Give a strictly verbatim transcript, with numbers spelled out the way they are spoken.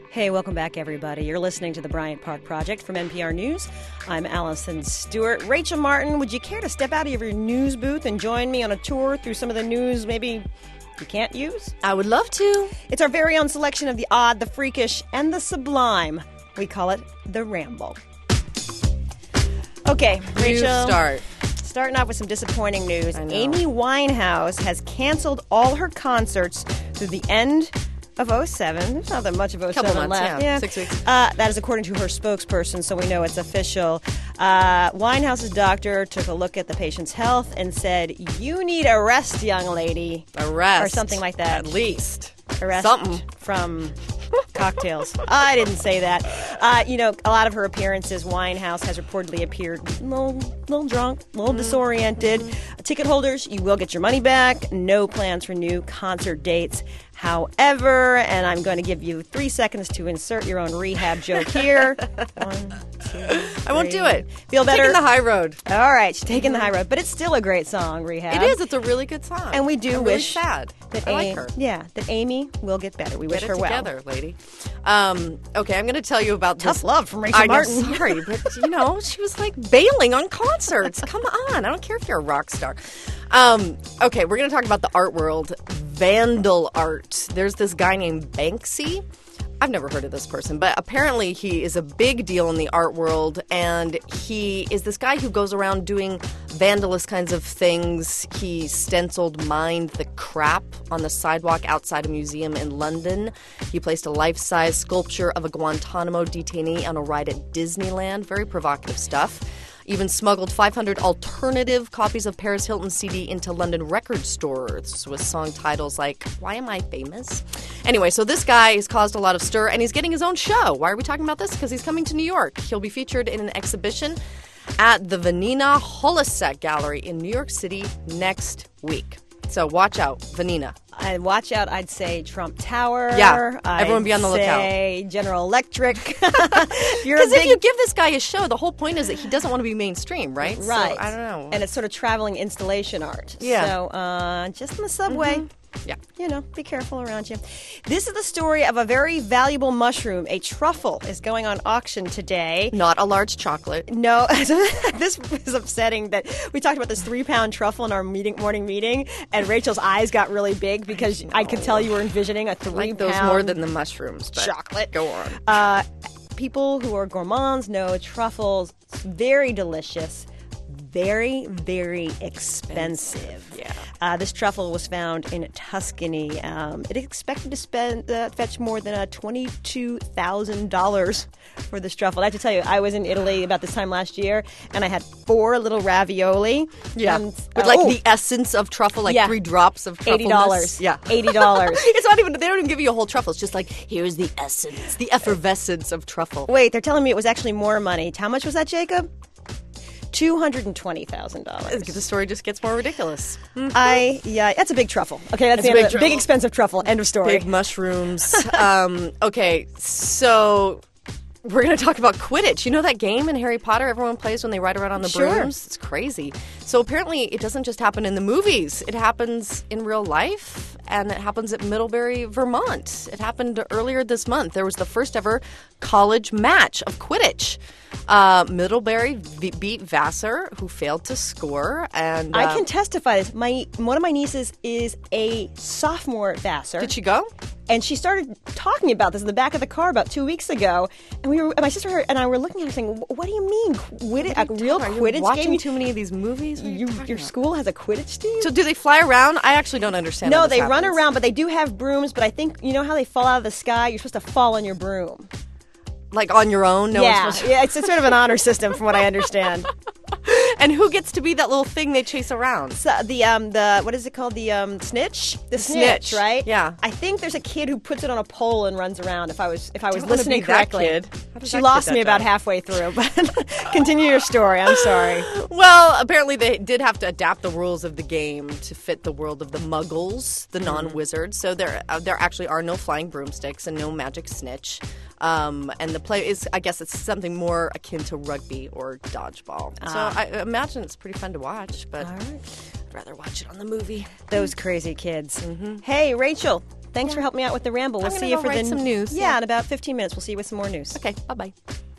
Hey, welcome back, everybody. You're listening to the Bryant Park Project from N P R News. I'm Allison Stewart. Rachel Martin, would you care to step out of your news booth and join me on a tour through some of the news maybe you can't use? I would love to. It's our very own selection of the odd, the freakish, and the sublime. We call it The Ramble. Okay, Rachel. You start. Starting off with some disappointing news. I know. Amy Winehouse has canceled all her concerts through the end of oh seven. There's not that much of oh seven Couple months, left. yeah. Six weeks. Uh, that is according to her spokesperson, so we know it's official. Uh, Winehouse's doctor took a look at the patient's health and said, "You need a rest, young lady." A rest. Or something like that. At least. A rest Something. from cocktails. I didn't say that. Uh, you know, a lot of her appearances, Winehouse has reportedly appeared a little, little drunk, a little disoriented. Ticket holders, you will get your money back. No plans for new concert dates. However, and I'm going to give you three seconds to insert your own rehab joke here. One, two, three. I won't do it. Feel better? Taking the high road. All right, she's taking the high road. But it's still a great song, Rehab. It is. It's a really good song. And we do I'm really wish sad. that I like A- her. Yeah, that Amy will get better. We wish Get her it well. together, lady. Um, okay, I'm going to tell you about Tough this. love from Rachel I know, Martin. sorry, but you know, she was like bailing on concerts. Come on, I don't care if you're a rock star. Um, okay, we're going to talk about the art world, vandal art. There's this guy named Banksy. I've never heard of this person, but apparently he is a big deal in the art world, and he is this guy who goes around doing vandalous kinds of things. He stenciled "Mind the Crap" on the sidewalk outside a museum in London. He placed a life-size sculpture of a Guantanamo detainee on a ride at Disneyland. Very provocative stuff. Even smuggled five hundred alternative copies of Paris Hilton's C D into London record stores with song titles like "Why Am I Famous?" Anyway, so this guy has caused a lot of stir, and he's getting his own show. Why are we talking about this? Because he's coming to New York. He'll be featured in an exhibition at the Vanina Holisek Gallery in New York City next week. So watch out, Vanina. And watch out, I'd say Trump Tower. Yeah, I'd everyone be on the lookout. say General Electric. Because if you give this guy a show, the whole point is that he doesn't want to be mainstream, right? Right. So, I don't know. And it's sort of traveling installation art. Yeah. So uh, just in the subway. Mm-hmm. Yeah. You know, be careful around you. This is the story of a very valuable mushroom. A truffle is going on auction today. Not a large chocolate. No, this is upsetting that we talked about this three-pound truffle in our meeting, morning meeting, and Rachel's eyes got really big because I could tell you were envisioning a three-pound Like those more than the mushrooms. But chocolate. Go on. Uh, people who are gourmands know truffles, very delicious, very, very expensive. Yeah. Uh, this truffle was found in Tuscany. Um, it is expected to spend uh, fetch more than uh, twenty-two thousand dollars for this truffle. I have to tell you, I was in Italy about this time last year, and I had four little ravioli. Yeah. And, With uh, like oh, the essence of truffle, like Yeah. three drops of truffle. eighty dollars. Yeah. eighty dollars. It's not even, they don't even give you a whole truffle. It's just like, here's the essence, the effervescence of truffle. Wait, they're telling me it was actually more money. How much was that, Jacob? two hundred twenty thousand dollars. The story just gets more ridiculous. I, yeah, that's a big truffle. Okay, that's It's the a end big of it. Big truffle. expensive truffle. End of story. Big mushrooms. um, okay, so we're going to talk about Quidditch. You know that game in Harry Potter everyone plays when they ride around on the Sure. brooms? It's crazy. So apparently it doesn't just happen in the movies. It happens in real life, and it happens at Middlebury, Vermont. It happened earlier this month. There was the first ever college match of Quidditch. Uh, Middlebury v- beat Vassar, who failed to score. And I uh, can testify this. My one of my nieces is a sophomore at Vassar. Did she go? And she started talking about this in the back of the car about two weeks ago. And we were, and my sister and I were looking at her saying, "What do you mean, Quidditch? A real Are you Quidditch watching game? too many of these movies? What are you You, talking your about? school has a Quidditch team?" So do they fly around? I actually don't understand. how No, this they run happens. around, but they do have brooms. But I think you know how they fall out of the sky. You're supposed to fall on your broom. like on your own. No yeah, one's supposed to. yeah. It's, it's sort of an honor system, from what I understand. And who gets to be that little thing they chase around? So the um the what is it called the um snitch the, snitch, snitch, right? yeah. I think there's a kid who puts it on a pole and runs around. If I was if I was Don't wanna listening be that correctly, kid. How does she that lost kid me that about job? halfway through. But continue your story. I'm sorry. Well, apparently they did have to adapt the rules of the game to fit the world of the Muggles, the non-wizards. So there, uh, there actually are no flying broomsticks and no magic snitch. Um, and the play is, I guess, it's something more akin to rugby or dodgeball. So I imagine it's pretty fun to watch, but All right. I'd rather watch it on the movie. Those crazy kids. Hey, Rachel, Thanks Yeah. for helping me out with the ramble. We'll I'm see gonna you go for write the some news. Yeah, Yeah. in about fifteen minutes. We'll see you with some more news. Okay, bye bye.